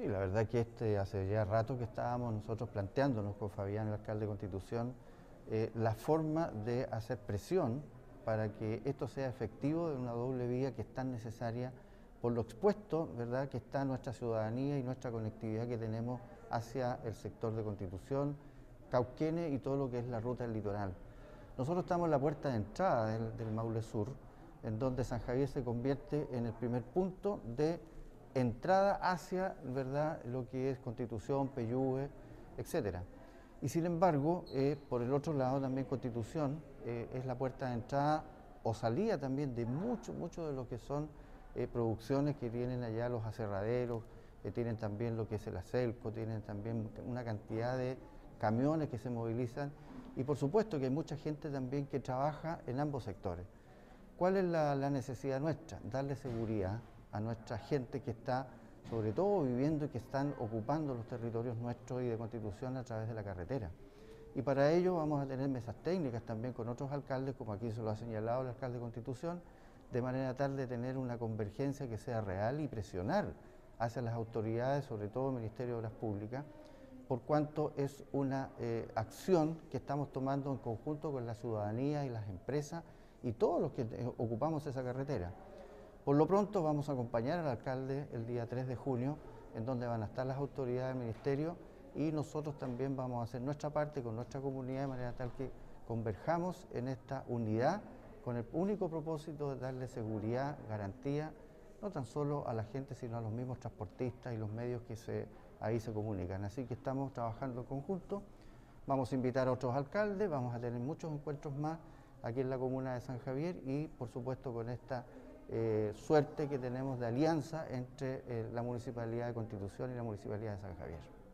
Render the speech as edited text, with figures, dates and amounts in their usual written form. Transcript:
Sí, la verdad que hace ya rato que estábamos nosotros planteándonos con Fabián, el alcalde de Constitución, la forma de hacer presión para que esto sea efectivo de una doble vía que es tan necesaria por lo expuesto, ¿verdad?, que está nuestra ciudadanía y nuestra conectividad que tenemos hacia el sector de Constitución, Cauquenes y todo lo que es la ruta del litoral. Nosotros estamos en la puerta de entrada del Maule Sur, en donde San Javier se convierte en el primer punto de entrada hacia, ¿verdad?, lo que es Constitución, Peyúgue, etcétera. Y sin embargo, por el otro lado también Constitución es la puerta de entrada o salida también de mucho de lo que son producciones que tienen allá los aserraderos, que tienen también lo que es el acelco, tienen también una cantidad de camiones que se movilizan y por supuesto que hay mucha gente también que trabaja en ambos sectores. ¿Cuál es la necesidad nuestra? Darle seguridad a nuestra gente que está sobre todo viviendo y que están ocupando los territorios nuestros y de Constitución a través de la carretera. Y para ello vamos a tener mesas técnicas también con otros alcaldes, como aquí se lo ha señalado el alcalde de Constitución, de manera tal de tener una convergencia que sea real y presionar hacia las autoridades, sobre todo el Ministerio de Obras Públicas, por cuanto es una acción que estamos tomando en conjunto con la ciudadanía y las empresas y todos los que ocupamos esa carretera. Por lo pronto vamos a acompañar al alcalde el día 3 de junio, en donde van a estar las autoridades del ministerio y nosotros también vamos a hacer nuestra parte con nuestra comunidad de manera tal que converjamos en esta unidad con el único propósito de darle seguridad, garantía, no tan solo a la gente, sino a los mismos transportistas y los medios que ahí se comunican. Así que estamos trabajando en conjunto, vamos a invitar a otros alcaldes, vamos a tener muchos encuentros más aquí en la comuna de San Javier y por supuesto con esta suerte que tenemos de alianza entre la Municipalidad de Constitución y la Municipalidad de San Javier.